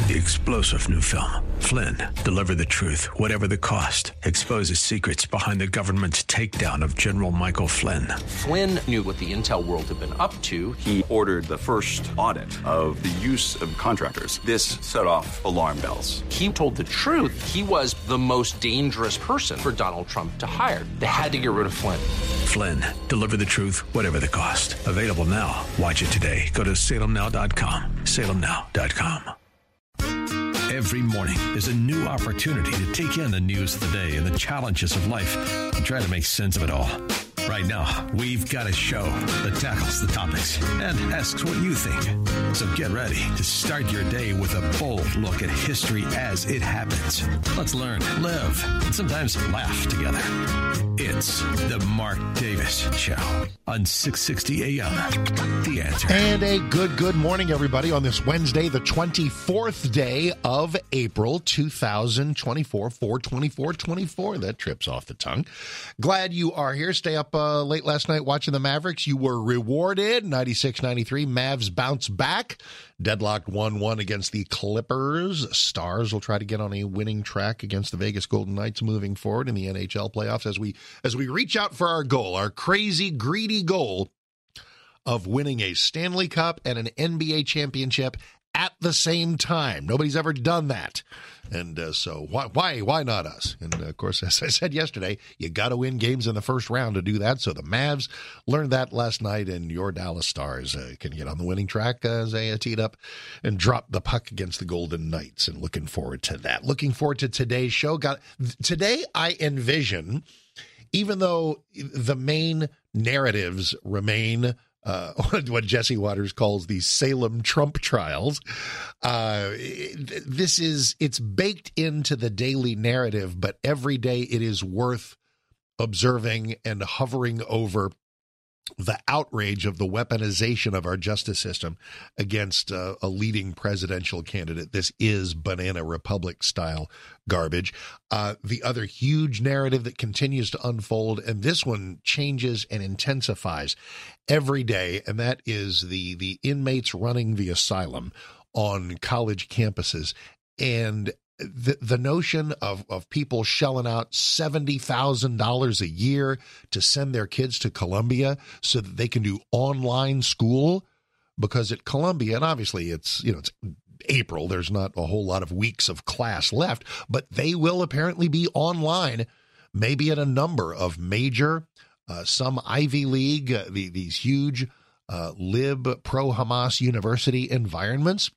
The explosive new film, Flynn, deliver the truth, whatever the cost. Exposes secrets behind the government's takedown of General Michael Flynn. Flynn knew what the intel world had been up to. He ordered the first audit of the use of contractors. This set off alarm bells. He told the truth. He was the most dangerous person for Donald Trump to hire. They had to get rid of Flynn. Flynn, deliver the truth, whatever the cost. Available now. Watch it today. Go to salemnow.com. salemnow.com. Every morning is a new opportunity to take in the news of the day and the challenges of life and try to make sense of it all. Right now, we've got a show that tackles the topics and asks what you think. So get ready to start your day with a bold look at history as it happens. Let's learn, live, and sometimes laugh together. It's the Mark Davis Show on 660 AM. The Answer. And a good morning, everybody, on this Wednesday, the 24th day of April, 2024, 4/24/24. That trips off the tongue. Glad you are here. Stay up late last night watching the Mavericks. You were rewarded. 96-93. Mavs bounce back. Deadlocked 1-1 against the Clippers. Stars will try to get on a winning track against the Vegas Golden Knights moving forward in the NHL playoffs as we reach out for our goal, our crazy, greedy goal of winning a Stanley Cup and an NBA championship at the same time. Nobody's ever done that. And so why not us? And, of course, as I said yesterday, you got to win games in the first round to do that. So the Mavs learned that last night, and your Dallas Stars can get on the winning track as they teed up and drop the puck against the Golden Knights. And looking forward to that. Looking forward to today's show. Today I envision, even though the main narratives remain what Jesse Waters calls the Salem Trump trials. It's baked into the daily narrative, but every day it is worth observing and hovering over the outrage of the weaponization of our justice system against a leading presidential candidate. This is banana republic style garbage. The other huge narrative that continues to unfold, and this one changes and intensifies every day, and that is the inmates running the asylum on college campuses. And the notion of people shelling out $70,000 a year to send their kids to Columbia so that they can do online school, because at Columbia, and obviously it's April, there's not a whole lot of weeks of class left, but they will apparently be online, maybe at a number of major, some Ivy League, these huge lib pro-Hamas university environments.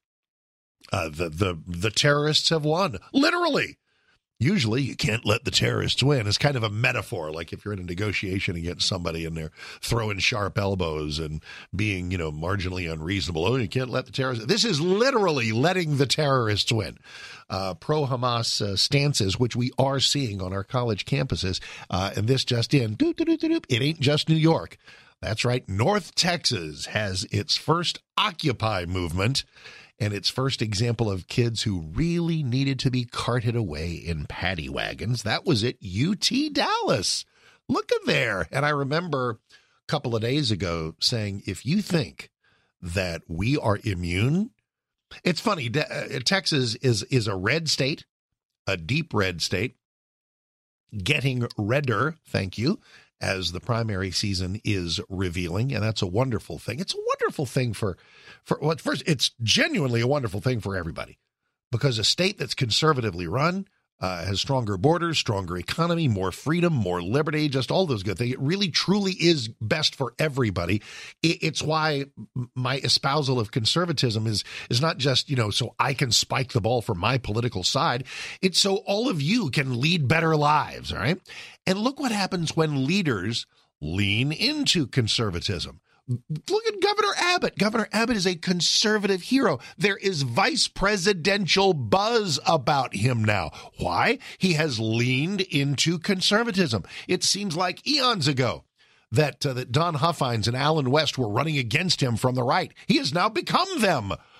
The terrorists have won, literally. Usually you can't let the terrorists win. It's kind of a metaphor, like if you're in a negotiation against somebody and they're throwing sharp elbows and being, marginally unreasonable. Oh, you can't let the terrorists. This is literally letting the terrorists win. Pro-Hamas stances, which we are seeing on our college campuses. And this just in, it ain't just New York. That's right. North Texas has its first Occupy movement and its first example of kids who really needed to be carted away in paddy wagons. That was at UT Dallas. Look at there. And I remember a couple of days ago saying, if you think that we are immune, it's funny. Texas is a red state, a deep red state, getting redder, thank you, as the primary season is revealing, and that's a wonderful thing. It's a wonderful thing for first, it's genuinely a wonderful thing for everybody, because a state that's conservatively run has stronger borders, stronger economy, more freedom, more liberty, just all those good things. It really, truly is best for everybody. It's why my espousal of conservatism is not just, so I can spike the ball for my political side. It's so all of you can lead better lives, all right? And look what happens when leaders lean into conservatism. Look at Governor Abbott. Governor Abbott is a conservative hero. There is vice presidential buzz about him now. Why? He has leaned into conservatism. It seems like eons ago that Don Huffines and Alan West were running against him from the right. He has now become them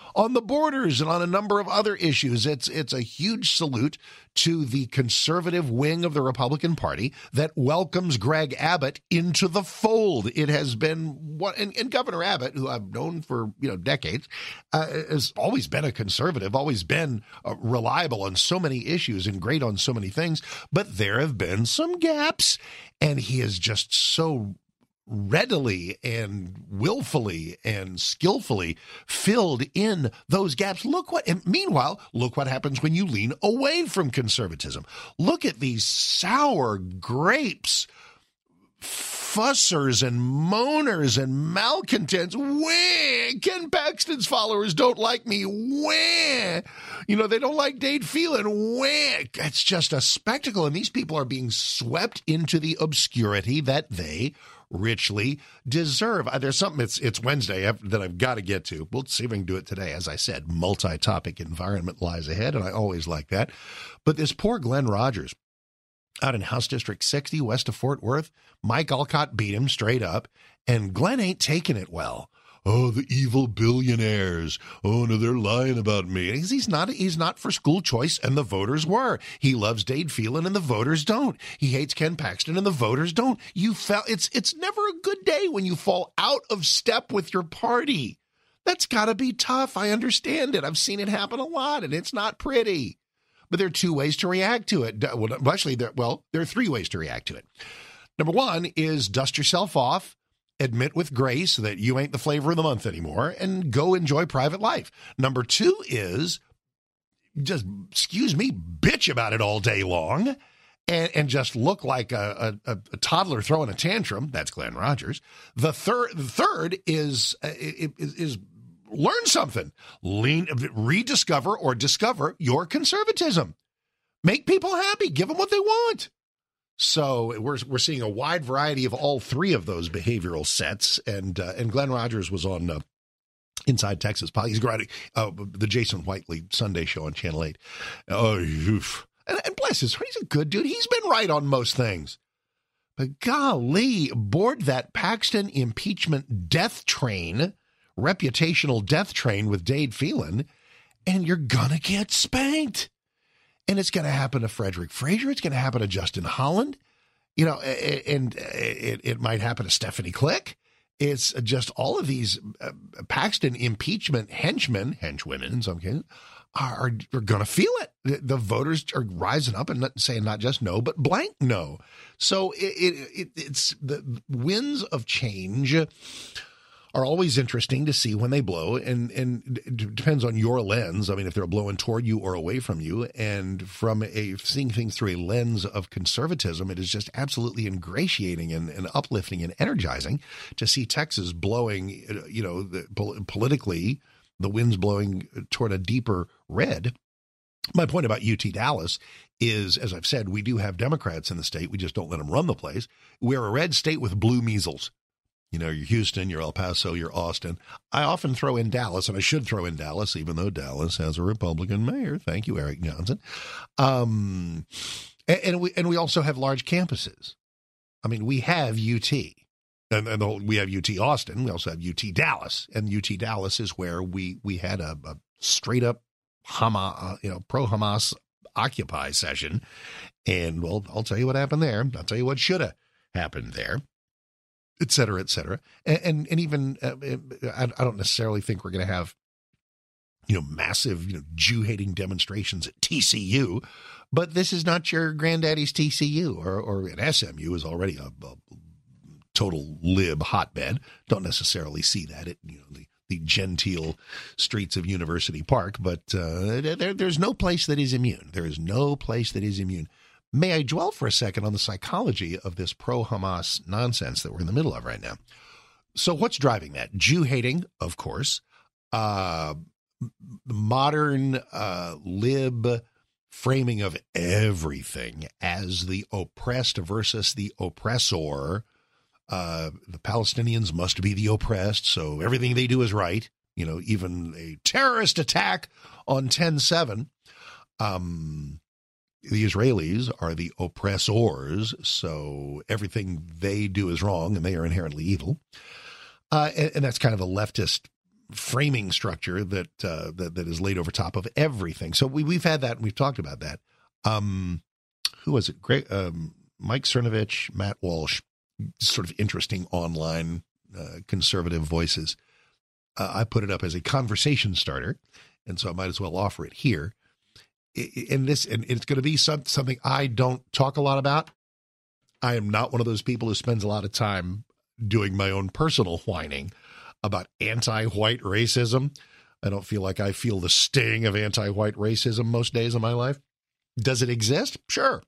on the borders and on a number of other issues. It's a huge salute to the conservative wing of the Republican Party that welcomes Greg Abbott into the fold. It has been and Governor Abbott, who I've known for decades, has always been a conservative, always been reliable on so many issues and great on so many things. But there have been some gaps, and he is just so readily and willfully and skillfully filled in those gaps. Meanwhile, look what happens when you lean away from conservatism. Look at these sour grapes, fussers and moaners and malcontents. Wah! Ken Paxton's followers don't like me. Wah! They don't like Dade Phelan. Wah! It's just a spectacle. And these people are being swept into the obscurity that they richly deserve. There's something, it's Wednesday that I've got to get to. We'll see if we can do it today. As I said, multi-topic environment lies ahead, and I always like that. But this poor Glenn Rogers out in House District 60 west of Fort Worth, Mike Alcott beat him straight up, and Glenn ain't taking it well. Oh, the evil billionaires. Oh, no, they're lying about me. He's not for school choice, and the voters were. He loves Dade Phelan, and the voters don't. He hates Ken Paxton, and the voters don't. It's never a good day when you fall out of step with your party. That's got to be tough. I understand it. I've seen it happen a lot, and it's not pretty. But there are two ways to react to it. Well, actually, there are three ways to react to it. Number one is dust yourself off. Admit with grace that you ain't the flavor of the month anymore, and go enjoy private life. Number two is just, bitch about it all day long and just look like a toddler throwing a tantrum. That's Glenn Rogers. The third is learn something. Rediscover or discover your conservatism. Make people happy. Give them what they want. So we're seeing a wide variety of all three of those behavioral sets, and Glenn Rogers was on Inside Texas. He's great. The Jason Whiteley Sunday show on Channel 8. Oh, and bless his heart, he's a good dude. He's been right on most things. But golly, aboard that Paxton impeachment death train, reputational death train with Dade Phelan, and you're gonna get spanked. And it's going to happen to Frederick Frazier. It's going to happen to Justin Holland, and it might happen to Stephanie Click. It's just all of these Paxton impeachment henchwomen in some cases, are going to feel it. The voters are rising up and saying not just no, but blank no. So it's the winds of change are always interesting to see when they blow, and it depends on your lens. I mean, if they're blowing toward you or away from you, and from seeing things through a lens of conservatism, it is just absolutely ingratiating and uplifting and energizing to see Texas blowing, politically, the wind's blowing toward a deeper red. My point about UT Dallas is, as I've said, we do have Democrats in the state. We just don't let them run the place. We're a red state with blue measles. You're Houston, you're El Paso, you're Austin. I often throw in Dallas, and I should throw in Dallas, even though Dallas has a Republican mayor. Thank you, Eric Johnson. And we also have large campuses. I mean, we have UT, and we have UT Austin. We also have UT Dallas, and UT Dallas is where we had a straight up pro-Hamas Occupy session. And well, I'll tell you what happened there. I'll tell you what should have happened there. Et cetera, et cetera. And even, I don't necessarily think we're going to have, massive, Jew-hating demonstrations at TCU, but this is not your granddaddy's TCU, or at SMU is already a total lib hotbed. Don't necessarily see that at, the genteel streets of University Park, but there's no place that is immune. There is no place that is immune. May I dwell for a second on the psychology of this pro-Hamas nonsense that we're in the middle of right now? So what's driving that? Jew-hating, of course. Modern lib framing of everything as the oppressed versus the oppressor. The Palestinians must be the oppressed, so everything they do is right. Even a terrorist attack on 10/7. The Israelis are the oppressors, so everything they do is wrong, and they are inherently evil. And that's kind of a leftist framing structure that is laid over top of everything. So we've had that, and we've talked about that. Who was it? Great, Mike Cernovich, Matt Walsh, sort of interesting online conservative voices. I put it up as a conversation starter, and so I might as well offer it here. And it's going to be something I don't talk a lot about. I am not one of those people who spends a lot of time doing my own personal whining about anti-white racism. I don't feel like I feel the sting of anti-white racism most days of my life. Does it exist? Sure.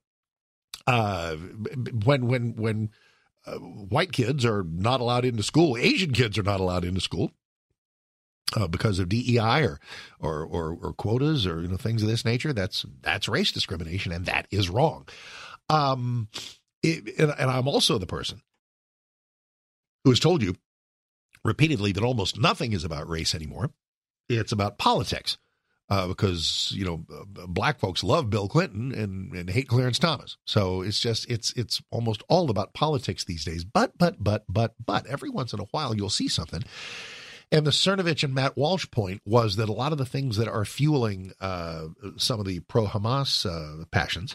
When white kids are not allowed into school, Asian kids are not allowed into school because of DEI or quotas or things of this nature, that's race discrimination, and that is wrong. And I'm also the person who has told you repeatedly that almost nothing is about race anymore. It's about politics. Because, black folks love Bill Clinton and hate Clarence Thomas. So it's almost all about politics these days. But every once in a while you'll see something. And the Cernovich and Matt Walsh point was that a lot of the things that are fueling some of the pro-Hamas passions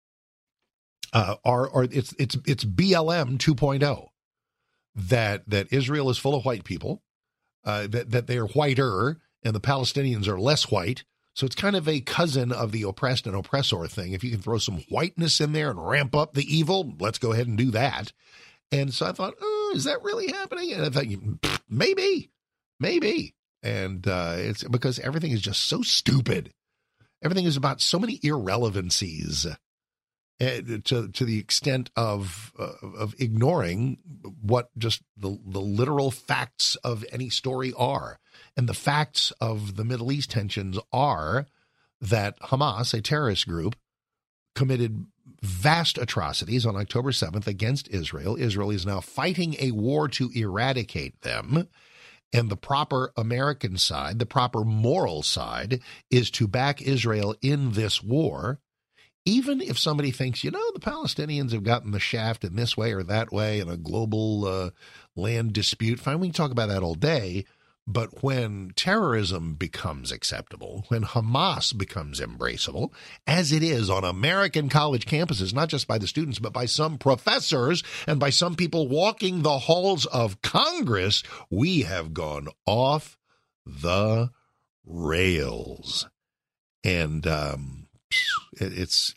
it's BLM 2.0. That Israel is full of white people, that they are whiter, and the Palestinians are less white. So it's kind of a cousin of the oppressed and oppressor thing. If you can throw some whiteness in there and ramp up the evil, let's go ahead and do that. And so I thought, is that really happening? And I thought, maybe. And it's because everything is just so stupid. Everything is about so many irrelevancies to the extent of ignoring what just the literal facts of any story are. And the facts of the Middle East tensions are that Hamas, a terrorist group, committed vast atrocities on October 7th against Israel. Israel is now fighting a war to eradicate them. And the proper American side, the proper moral side, is to back Israel in this war. Even if somebody thinks, the Palestinians have gotten the shaft in this way or that way in a global land dispute, fine, we can talk about that all day. But when terrorism becomes acceptable, when Hamas becomes embraceable, as it is on American college campuses, not just by the students, but by some professors and by some people walking the halls of Congress, we have gone off the rails. And it's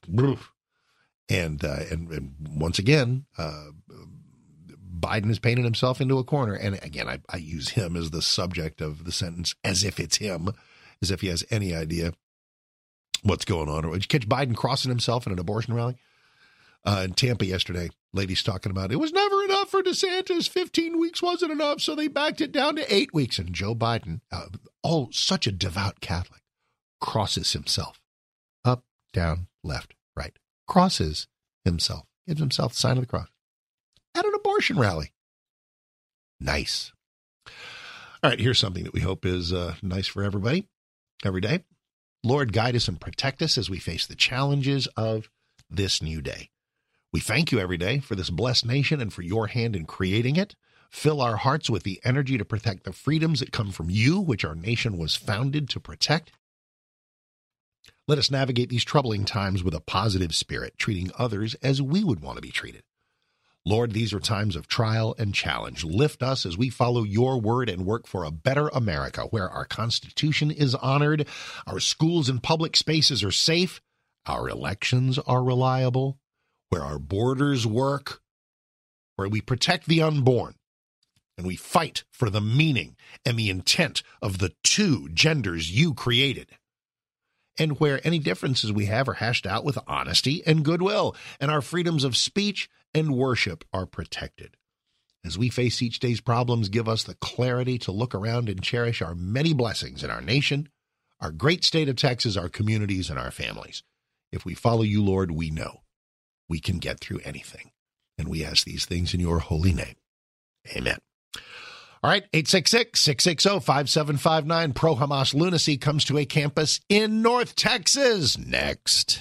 once again, Biden has painted himself into a corner. And again, I use him as the subject of the sentence as if it's him, as if he has any idea what's going on. Or did you catch Biden crossing himself in an abortion rally in Tampa yesterday? Ladies talking about it was never enough for DeSantis. 15 weeks wasn't enough, so they backed it down to 8 weeks. And Joe Biden, such a devout Catholic, crosses himself. Up, down, left, right. Crosses himself. Gives himself the sign of the cross. At an abortion rally. Nice. All right, here's something that we hope is nice for everybody every day. Lord, guide us and protect us as we face the challenges of this new day. We thank you every day for this blessed nation and for your hand in creating it. Fill our hearts with the energy to protect the freedoms that come from you, which our nation was founded to protect. Let us navigate these troubling times with a positive spirit, treating others as we would want to be treated. Lord, these are times of trial and challenge. Lift us as we follow your word and work for a better America, where our Constitution is honored, our schools and public spaces are safe, our elections are reliable, where our borders work, where we protect the unborn, and we fight for the meaning and the intent of the two genders you created, and where any differences we have are hashed out with honesty and goodwill, and our freedoms of speech and worship are protected. As we face each day's problems, give us the clarity to look around and cherish our many blessings in our nation, our great state of Texas, our communities, and our families. If we follow you, Lord, we know we can get through anything. And we ask these things in your holy name. Amen. All right, 866-660-5759. Pro-Hamas lunacy comes to a campus in North Texas. Next.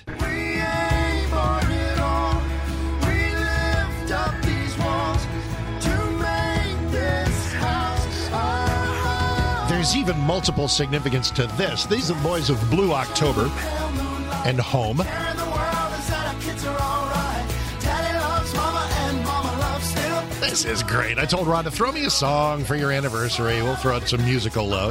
There's even multiple significance to this. These are the boys of Blue October and Home. This is great. I told Ron to throw me a song for your anniversary. We'll throw out some musical love.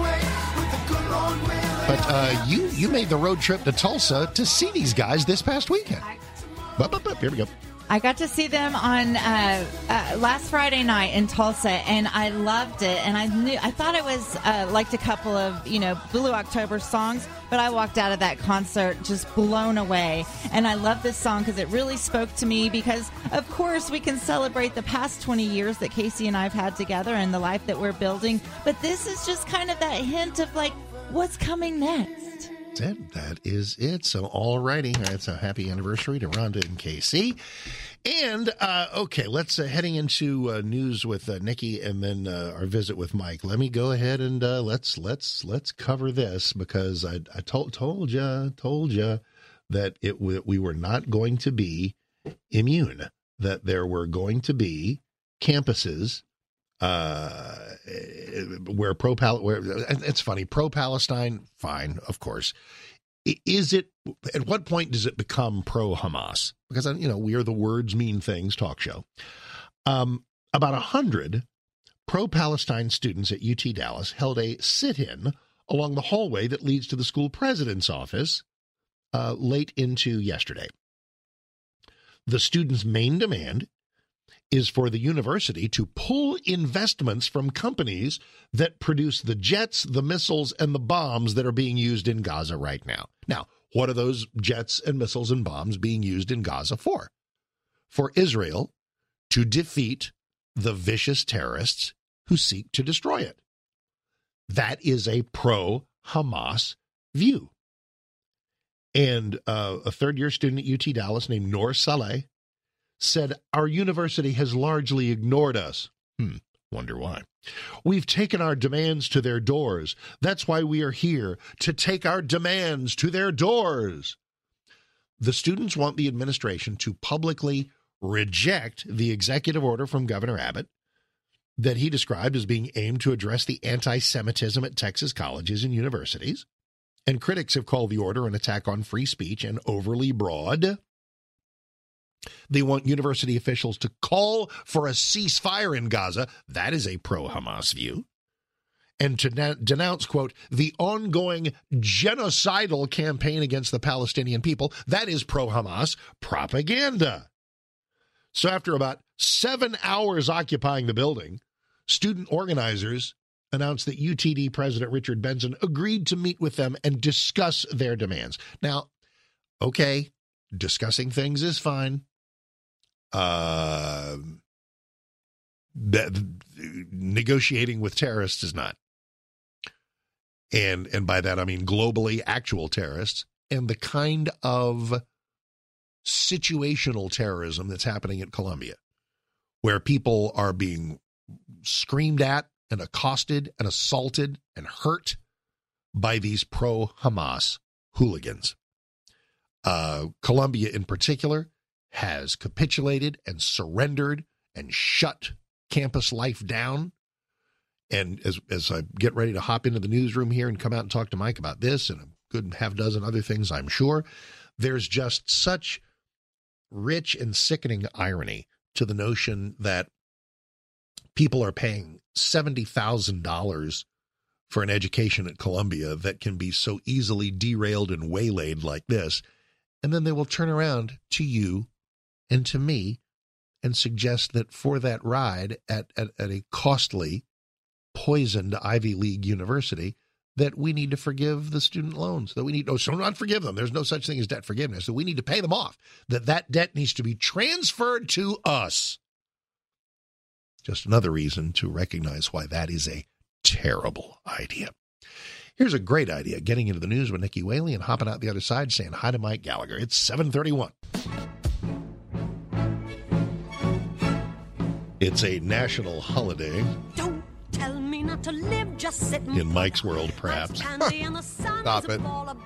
But you made the road trip to Tulsa to see these guys this past weekend. Here we go. I got to see them on last Friday night in Tulsa, and I loved it. And I thought it was liked a couple of Blue October songs, but I walked out of that concert just blown away. And I love this song because it really spoke to me. Because of course we can celebrate the past 20 years that Casey and I've had together and the life that we're building, but this is just kind of that hint of like what's coming next. That is it. So, all righty. It's a happy anniversary to Rhonda and KC. And, okay, let's heading into news with Nikki and then our visit with Mike. Let me go ahead and let's cover this because I told you that we were not going to be immune, that there were going to be campuses where it's funny, pro-Palestine, fine, of course. Is it, at what point does it become pro-Hamas? Because, we are the words mean things talk show. About 100 pro-Palestine students at UT Dallas held a sit-in along the hallway that leads to the school president's office late into yesterday. The students' main demand is for the university to pull investments from companies that produce the jets, the missiles, and the bombs that are being used in Gaza right now. Now, what are those jets and missiles and bombs being used in Gaza for? For Israel to defeat the vicious terrorists who seek to destroy it. That is a pro-Hamas view. And a third-year student at UT Dallas named Noor Saleh said, our university has largely ignored us. Wonder why. We've taken our demands to their doors. That's why we are here, to take our demands to their doors. The students want the administration to publicly reject the executive order from Governor Abbott that he described as being aimed to address the anti-Semitism at Texas colleges and universities. And critics have called the order an attack on free speech and overly broad. They want university officials to call for a ceasefire in Gaza. That is a pro-Hamas view. And to denounce, quote, the ongoing genocidal campaign against the Palestinian people. That is pro-Hamas propaganda. So after about 7 hours occupying the building, student organizers announced that UTD President Richard Benson agreed to meet with them and discuss their demands. Now, okay, discussing things is fine. Negotiating with terrorists is not. And by that I mean globally actual terrorists and the kind of situational terrorism that's happening at Columbia, where people are being screamed at and accosted and assaulted and hurt by these pro-Hamas hooligans. Columbia in particular has capitulated and surrendered and shut campus life down. And as I get ready to hop into the newsroom here and come out and talk to Mike about this and a good half dozen other things, I'm sure, there's just such rich and sickening irony to the notion that people are paying $70,000 for an education at Columbia that can be so easily derailed and waylaid like this. And then they will turn around to you and to me and suggest that for that ride at a costly, poisoned Ivy League university, that we need to forgive the student loans, that we need, not forgive them. There's no such thing as debt forgiveness. That we need to pay them off, that debt needs to be transferred to us. Just another reason to recognize why that is a terrible idea. Here's a great idea, getting into the news with Nikki Whaley and hopping out the other side saying hi to Mike Gallagher. It's 7:31. It's a national holiday. Don't tell me not to live, just sit in Mike's world, perhaps. Stop it.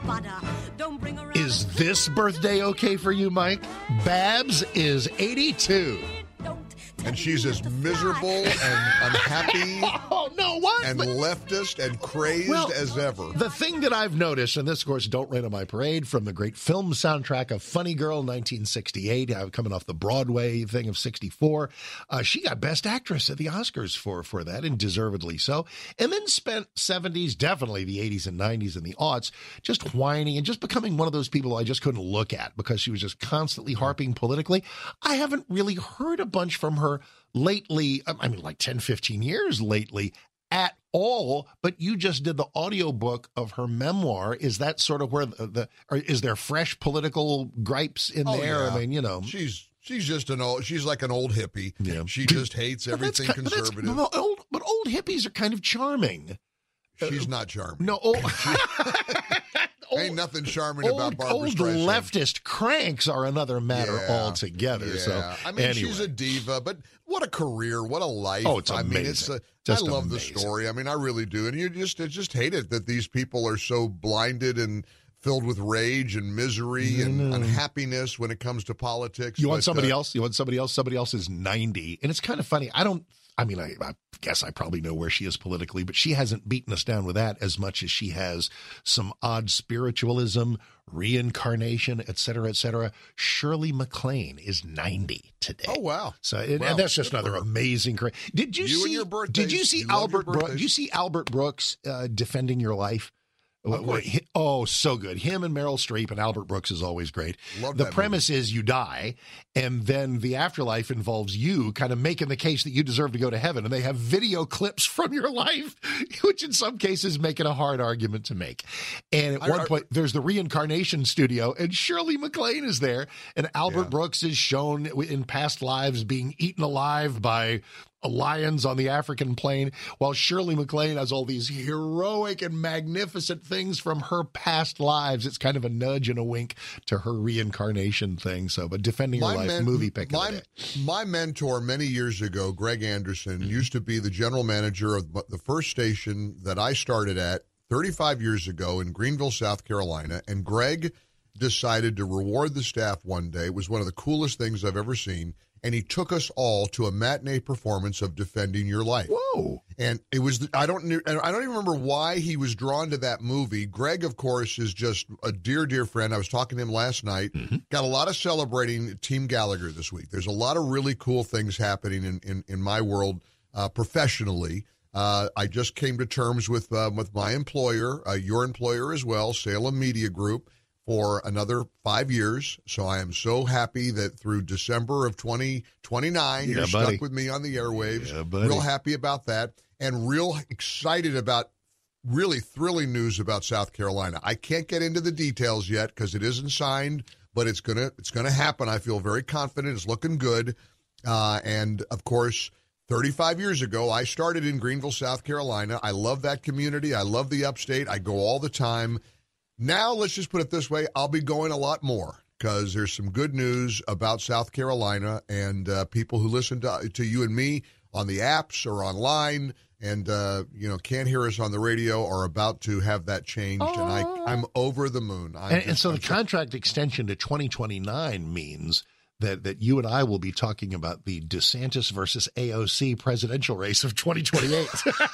Is this birthday okay for you, Mike? Babs is 82. And she's as miserable and unhappy and leftist and crazed as ever. The thing that I've noticed, and this, of course, Don't Rain on My Parade from the great film soundtrack of Funny Girl, 1968, coming off the Broadway thing of 64. She got Best Actress at the Oscars for that, and deservedly so. And then spent 70s, definitely the 80s and 90s and the aughts, just whining and just becoming one of those people I just couldn't look at because she was just constantly harping politically. I haven't really heard a bunch from her lately, I mean, like 10, 15 years lately at all, but you just did the audiobook of her memoir. Is that sort of where or is there fresh political gripes in there? Yeah. I mean, you know. She's just she's like an old hippie. Yeah. She just hates everything conservative. But old hippies are kind of charming. She's not charming. No, ain't nothing charming about Barbra Old Streisand. leftist cranks are another matter altogether. Yeah. So, I mean, anyway. she's a diva, but what a career, what a life. Oh, it's amazing. I love the story. I mean, I really do. And you just hate it that these people are so blinded and filled with rage and misery and unhappiness when it comes to politics. You want somebody else? Somebody else is 90. And it's kind of funny. I guess I probably know where she is politically, but she hasn't beaten us down with that as much as she has some odd spiritualism, reincarnation, et cetera, et cetera. Shirley MacLaine is 90 today. Oh, wow. So, and that's just another amazing. Did you see Albert Brooks defending your life? Oh, so good. Him and Meryl Streep and Albert Brooks is always great. The premise is you die, and then the afterlife involves you kind of making the case that you deserve to go to heaven, and they have video clips from your life, which in some cases make it a hard argument to make. And at one point, there's the reincarnation studio, and Shirley MacLaine is there, and Albert Brooks is shown in past lives being eaten alive by lions on the African plain, while Shirley MacLaine has all these heroic and magnificent things from her past lives. It's kind of a nudge and a wink to her reincarnation thing. So, but defending her life, movie pick of the day. My mentor many years ago, Greg Anderson, used to be the general manager of the first station that I started at 35 years ago in Greenville, South Carolina. And Greg decided to reward the staff one day. It was one of the coolest things I've ever seen. And he took us all to a matinee performance of Defending Your Life. Whoa. And it was, I don't even remember why he was drawn to that movie. Greg, of course, is just a dear, dear friend. I was talking to him last night. Got a lot of celebrating Team Gallagher this week. There's a lot of really cool things happening in my world professionally. I just came to terms with my employer, your employer as well, Salem Media Group, for another 5 years. So I am so happy that through December of 2029, you're stuck with me on the airwaves. Yeah, real happy about that, and real excited about really thrilling news about South Carolina. I can't get into the details yet because it isn't signed, but it's gonna happen. I feel very confident. It's looking good. And of course, 35 years ago, I started in Greenville, South Carolina. I love that community. I love the upstate. I go all the time. Now, let's just put it this way. I'll be going a lot more because there's some good news about South Carolina, and people who listen to you and me on the apps or online and, can't hear us on the radio are about to have that changed, and I'm over the moon. So the contract extension to 2029 means that you and I will be talking about the DeSantis versus AOC presidential race of 2028.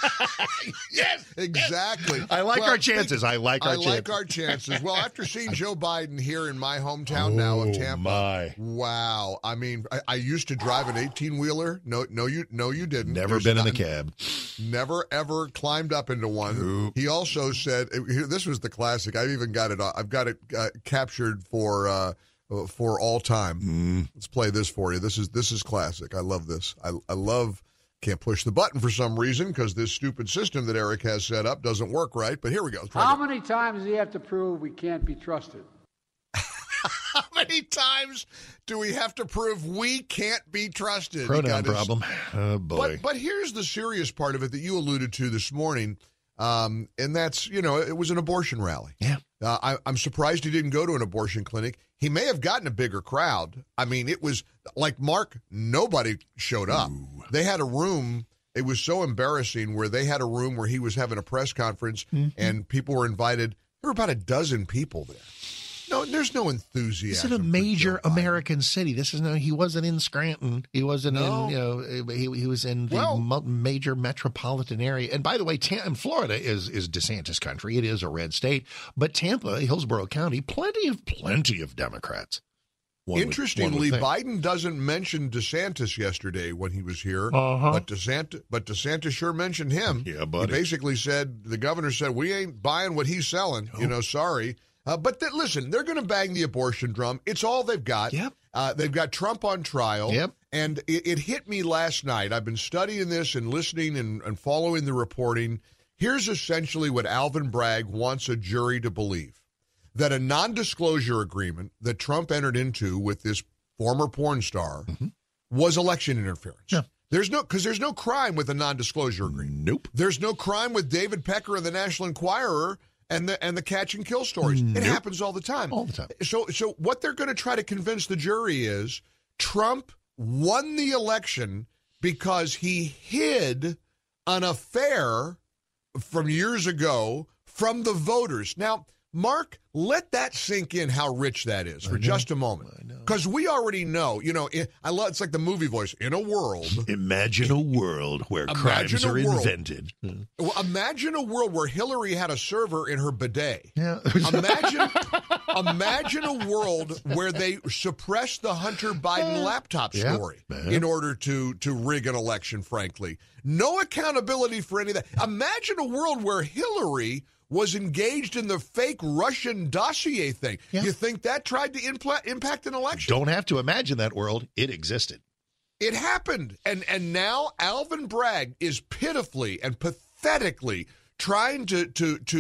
Yes, exactly. I like our chances. I like our chances. Well, after seeing Joe Biden here in my hometown now of Tampa, wow. I mean, I used to drive an 18-wheeler. No, you didn't. Never been in the cab. Never, ever climbed up into one. Nope. He also said, this was the classic. I've got it captured for all time. Let's play this for you. This is classic. I love this. I love, can't push the button for some reason because this stupid system that Eric has set up doesn't work right, but here we go. How many times do you have to prove we can't be trusted? How many times do we have to prove we can't be trusted? Pronoun problem. Oh, boy. But here's the serious part of it that you alluded to this morning, and that's, it was an abortion rally. Yeah. I'm surprised he didn't go to an abortion clinic. He may have gotten a bigger crowd. I mean, it was like Mark, nobody showed up. Ooh. They had a room. It was so embarrassing where they had a room where he was having a press conference and people were invited. There were about a dozen people there. There's no enthusiasm. This is a major American city. He wasn't in Scranton. He wasn't he was in the major metropolitan area. And by the way, Florida is DeSantis country. It is a red state, but Tampa, Hillsborough County, plenty of Democrats. Interestingly, Biden doesn't mention DeSantis yesterday when he was here, but DeSantis sure mentioned him. Yeah, buddy. He basically said, the governor said, we ain't buying what he's selling. Oh. Sorry. But listen, they're going to bang the abortion drum. It's all they've got. Yep. They've got Trump on trial. Yep. And it hit me last night. I've been studying this and listening and following the reporting. Here's essentially what Alvin Bragg wants a jury to believe. That a non-disclosure agreement that Trump entered into with this former porn star was election interference. Yeah. There's no crime with a non-disclosure agreement. Nope. There's no crime with David Pecker and the National Enquirer and the catch and kill stories. Nope. It happens all the time. All the time. So what they're going to try to convince the jury is Trump won the election because he hid an affair from years ago from the voters. Now, Mark, let that sink in how rich that is for just a moment. Because we already know, it's like the movie voice, in a world. Imagine a world where crimes are invented. Well, imagine a world where Hillary had a server in her bidet. Yeah. Imagine a world where they suppressed the Hunter Biden laptop story in order to rig an election, frankly. No accountability for any of that. Imagine a world where Hillary was engaged in the fake Russian dossier thing. Yeah. You think that tried to impact an election? Don't have to imagine that world. It existed. It happened. And now Alvin Bragg is pitifully and pathetically trying to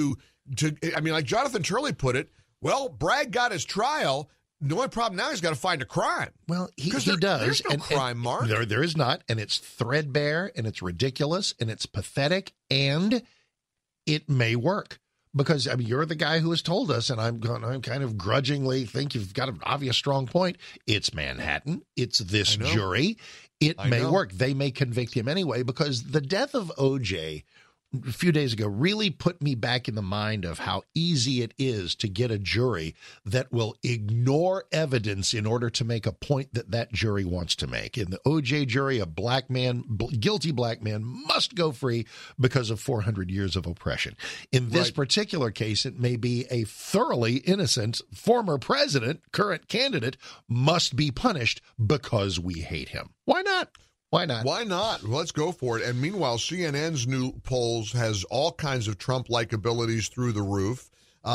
like Jonathan Turley put it, well, Bragg got his trial. The only problem now, he's got to find a crime. Well, he does. There's no crime, Mark. There is not, and it's threadbare, and it's ridiculous, and it's pathetic, and it may work. Because, you're the guy who has told us, and I'm kind of grudgingly think you've got an obvious strong point. It's Manhattan. It's this jury. It may work. They may convict him anyway, because the death of O.J. a few days ago really put me back in the mind of how easy it is to get a jury that will ignore evidence in order to make a point that jury wants to make. In the O.J. jury, a guilty black man must go free because of 400 years of oppression. In this particular case, it may be a thoroughly innocent former president, current candidate, must be punished because we hate him. Why not? Why not? Why not? Let's go for it. And meanwhile, CNN's new polls has all kinds of Trump-like abilities through the roof.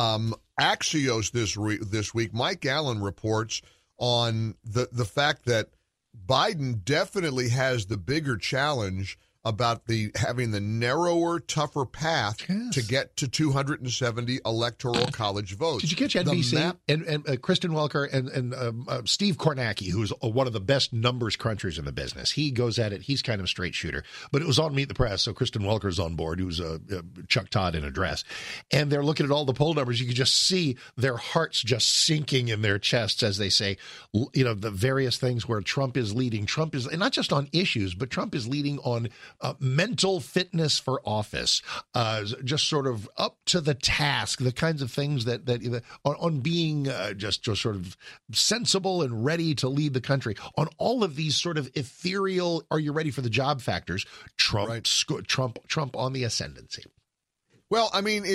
Axios this week, Mike Allen reports on the fact that Biden definitely has the bigger challenge about having the narrower, tougher path to get to 270 electoral college votes. Did you catch NBC and Kristen Welker and Steve Kornacki, who's one of the best numbers crunchers in the business? He goes at it. He's kind of a straight shooter. But it was on Meet the Press, so Kristen Welker's on board, who's Chuck Todd in a dress. And they're looking at all the poll numbers. You can just see their hearts just sinking in their chests as they say, the various things where Trump is leading. Trump is, and not just on issues, but Trump is leading on mental fitness for office, just sort of up to the task, the kinds of things that on being just sort of sensible and ready to lead the country. On all of these sort of ethereal, are you ready for the job factors? Trump on the ascendancy. Well,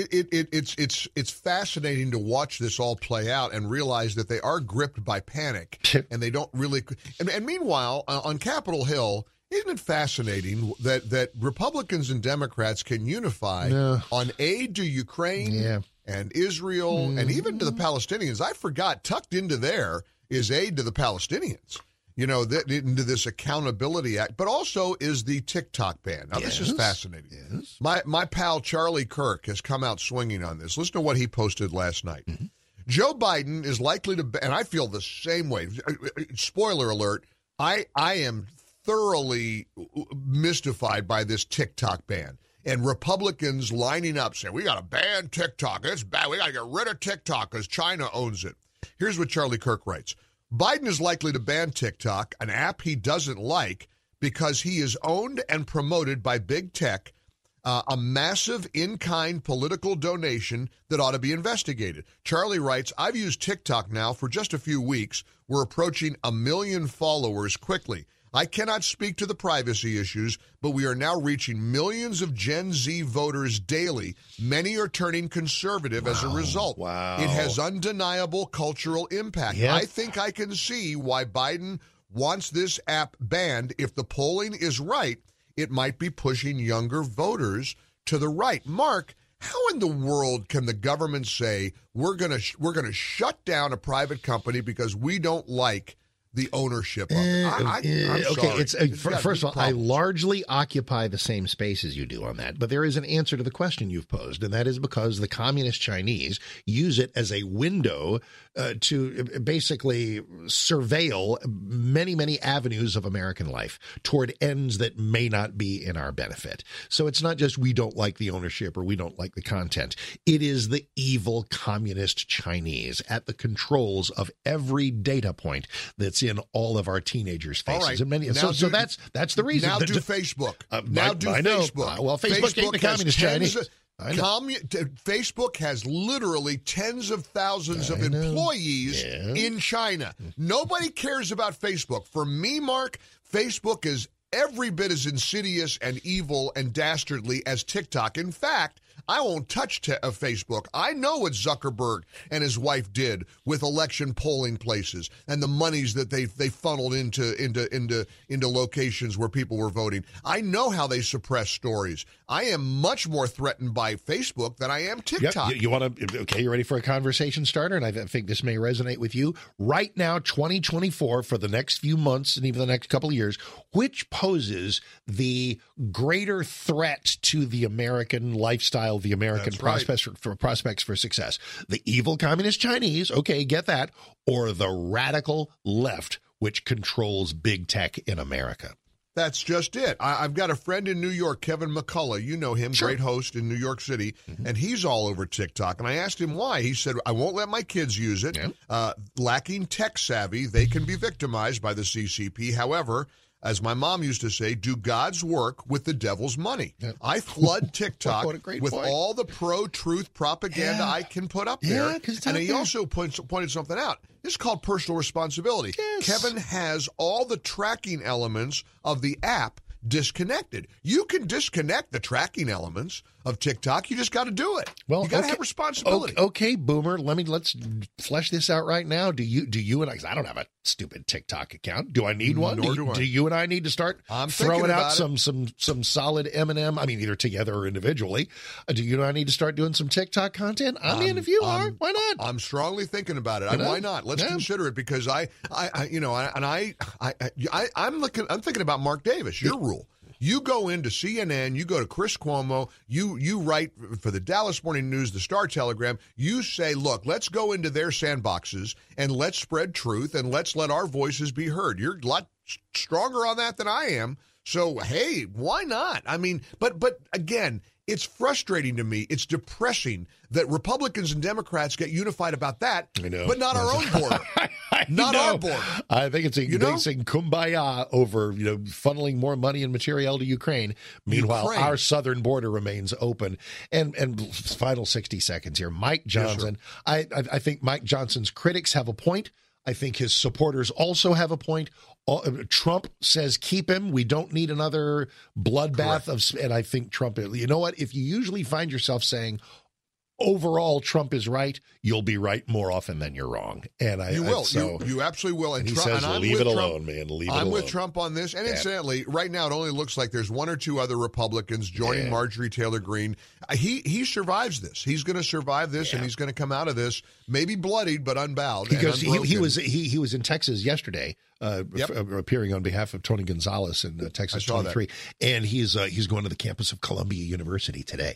it's fascinating to watch this all play out and realize that they are gripped by panic and they don't really. And meanwhile, on Capitol Hill, isn't it fascinating that Republicans and Democrats can unify on aid to Ukraine and Israel and even to the Palestinians? I forgot, tucked into there is aid to the Palestinians, into this Accountability Act, but also is the TikTok ban. Now, this is fascinating. Yes. My pal Charlie Kirk has come out swinging on this. Listen to what he posted last night. Mm-hmm. Joe Biden is likely to, and I feel the same way. Spoiler alert, I am thoroughly mystified by this TikTok ban and Republicans lining up saying, we got to ban TikTok. It's bad. We got to get rid of TikTok because China owns it. Here's what Charlie Kirk writes. Biden is likely to ban TikTok, an app he doesn't like, because he is owned and promoted by big tech a massive in-kind political donation that ought to be investigated. Charlie writes, I've used TikTok now for just a few weeks. We're approaching 1 million followers quickly. I cannot speak to the privacy issues, but we are now reaching millions of Gen Z voters daily. Many are turning conservative as a result. Wow. It has undeniable cultural impact. Yep. I think I can see why Biden wants this app banned. If the polling is right, it might be pushing younger voters to the right. Mark, how in the world can the government say we're going to shut down a private company because we don't like the ownership of it? I'm okay, sorry. First of all, I largely occupy the same space as you do on that, but there is an answer to the question you've posed, and that is because the communist Chinese use it as a window to basically surveil many, many avenues of American life toward ends that may not be in our benefit. So it's not just we don't like the ownership or we don't like the content. It is the evil communist Chinese at the controls of every data point that's in all of our teenagers' faces. All right. And many, so that's the reason. Now do Facebook. Facebook. Well, Facebook ain't the communist Chinese. Facebook has literally tens of thousands of employees in China. Nobody cares about Facebook. For me, Mark, Facebook is every bit as insidious and evil and dastardly as TikTok. In fact, I won't touch Facebook. I know what Zuckerberg and his wife did with election polling places and the monies that they funneled into locations where people were voting. I know how they suppress stories. I am much more threatened by Facebook than I am TikTok. Yep. You want to? Okay, you ready for a conversation starter? And I think this may resonate with you right now. 2024 for the next few months and even the next couple of years, which poses the greater threat to the American lifestyle, the American prospects for success? The evil communist Chinese, okay, get that, or the radical left, which controls big tech in America? That's just it. I've got a friend in New York, Kevin McCullough. You know him, great host in New York City, and he's all over TikTok. And I asked him why. He said, I won't let my kids use it. Lacking tech savvy, they can be victimized by the CCP. However, as my mom used to say, do God's work with the devil's money. I flood TikTok with all the pro-truth propaganda I can put up there. And he also pointed something out. This is called personal responsibility. Yes. Kevin has all the tracking elements of the app disconnected. You can disconnect the tracking elements of TikTok. You just got to do it. Well, you got to have responsibility. Okay, Boomer. Let's flesh this out right now. Do you and I don't have a stupid TikTok account. Do I need one? Nor do I. Do you and I need to start throwing out some solid M&M? I mean, either together or individually. Do you and I need to start doing some TikTok content? I'm in if you are. Why not? I'm strongly thinking about it. Why not? Let's consider it, because I'm thinking about Mark Davis. Your rule. You go into CNN, you go to Chris Cuomo, you write for the Dallas Morning News, the Star Telegram, you say, look, let's go into their sandboxes and let's spread truth and let's let our voices be heard. You're a lot stronger on that than I am. So, hey, why not? I mean, but again, it's frustrating to me. It's depressing that Republicans and Democrats get unified about that, but not our own border. Not our border. I think it's saying kumbaya over, funneling more money and material to Ukraine. Meanwhile, our southern border remains open. And final 60 seconds here. Mike Johnson. Yes, I think Mike Johnson's critics have a point. I think his supporters also have a point. Trump says keep him. We don't need another bloodbath and I think Trump, you know what? If you usually find yourself saying overall Trump is right, you'll be right more often than you're wrong. And you will. You absolutely will. And he says, leave it alone, man. Leave it alone. I'm with Trump on this. And incidentally, right now it only looks like there's one or two other Republicans joining Marjorie Taylor Greene. He survives this. He's going to survive this, and he's going to come out of this maybe bloodied but unbowed. Because he was in Texas yesterday, appearing on behalf of Tony Gonzalez in Texas 23, and he's going to the campus of Columbia University today.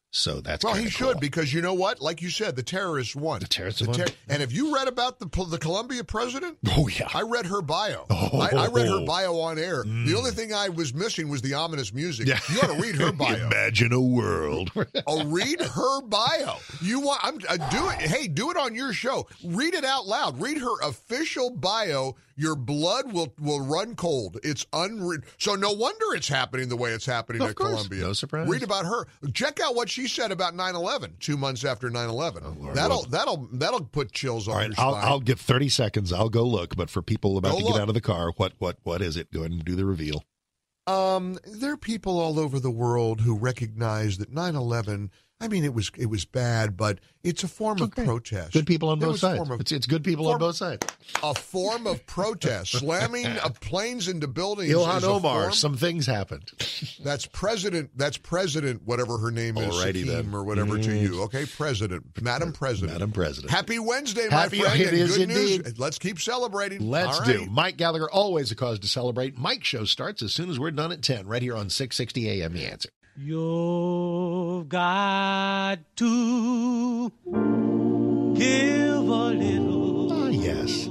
So that's well, he should, cool. because you know what? Like you said, the terrorists won. The terrorists won. And have you read about the Colombia president? Oh, yeah. I read her bio. I read her bio on air. The only thing I was missing was the ominous music. Yeah. You ought to read her bio. Imagine a world. Read her bio. You want? Do it. Hey, do it on your show. Read it out loud. Read her official bio. Your blood will run cold. It's unreal. So no wonder it's happening the way it's happening at Columbia. No surprise. Read about her. Check out what she said about 9/11 2 months after 9/11. Oh, that'll put chills on your spine. I'll give 30 seconds. I'll go look. But for people about to get out of the car, what is it? Go ahead and do the reveal. There are people all over the world who recognize that 9/11. I mean, it was bad, but it's a form of protest. Good people on both sides. It's good people on both sides. A form of protest. Slamming planes into buildings. Ilhan Omar, some things happened. That's President, whatever her name is, Sakim or whatever to you. Okay, President. Madam President. Madam President. Happy Wednesday, my friend. It is good indeed. News. Let's keep celebrating. Let's all do. right. Mike Gallagher, always a cause to celebrate. Mike's show starts as soon as we're done at 10, right here on 660 AM The Answer. You've got to give a little. Oh, yes.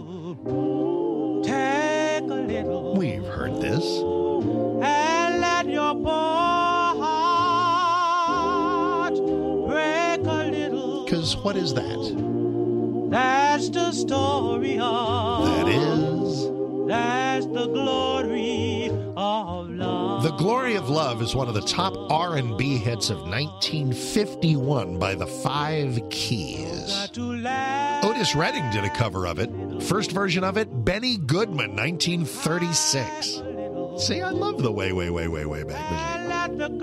Take a little. We've heard this. And let your poor heart break a little. Because what is that? That's the story of. That is. That's the glory of love. The Glory of Love is one of the top R&B hits of 1951 by the Five Keys. Otis Redding did a cover of it. First version of it, Benny Goodman, 1936. See, I love the way back machine.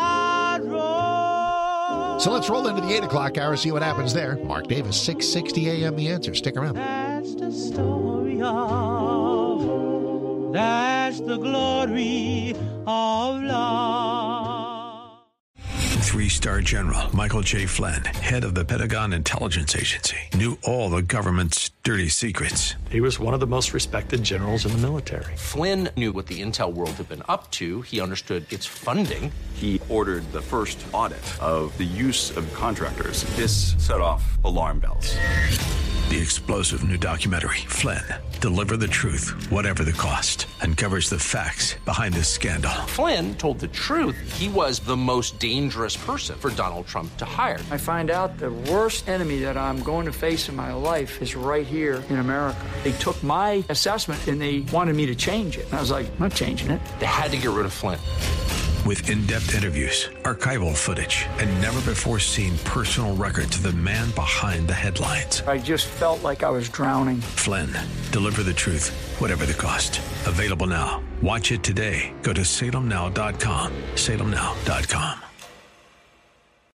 So let's roll into the 8 o'clock hour, see what happens there. Mark Davis, 660 AM The Answer. Stick around. That's the story of. That's the glory of love. 3-star General Michael J. Flynn, head of the Pentagon Intelligence Agency, knew all the government's dirty secrets. He was one of the most respected generals in the military. Flynn knew what the intel world had been up to. He understood its funding. He ordered the first audit of the use of contractors. This set off alarm bells. The explosive new documentary, Flynn, Deliver the Truth, Whatever the Cost, uncovers the facts behind this scandal. Flynn told the truth. He was the most dangerous person for Donald Trump to hire. I find out the worst enemy that I'm going to face in my life is right here in America. They took my assessment and they wanted me to change it. And I was like, I'm not changing it. They had to get rid of Flynn. With in-depth interviews, archival footage, and never-before-seen personal records of the man behind the headlines. I just felt like I was drowning. Flynn, Deliver the Truth, Whatever the Cost. Available now. Watch it today. Go to salemnow.com. salemnow.com.